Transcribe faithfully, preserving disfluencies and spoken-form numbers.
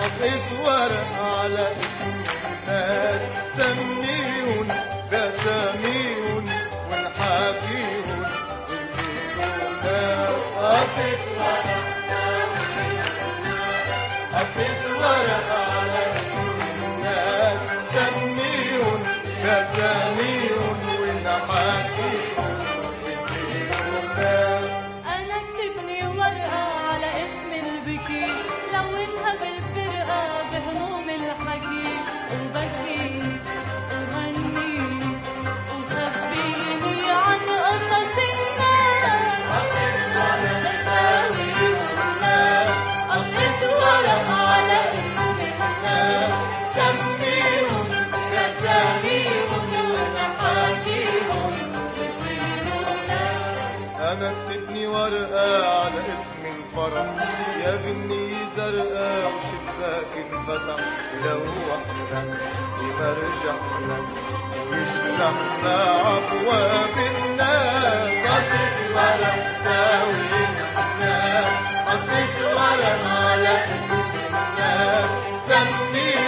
قصيت ورق على الناس سميهم بساميهم ونحاكيهم ونقولوا قصيت ورق قصيت ورق على الناس سميهم بساميهم ونحاكيهم ونقولوا أنا كتبني ورقة على اسم البكي لونها بالفرقة بهموم الحكي وبكي وغني وخبيني عن قصص الناس بساوي والناس قصيت ورقة على اسم الناس سميهم بساميهم ونحاكيهم ويصيروا ناس. أنا بتبني ورقة على اسم الفرح يا غني زرقاء وشباك انفتح يلوحنا يمرجحنا ويشرحنا أبواب الناس. قصيت ورق ساوي الناس قصيت ورق على اسم الناس سمي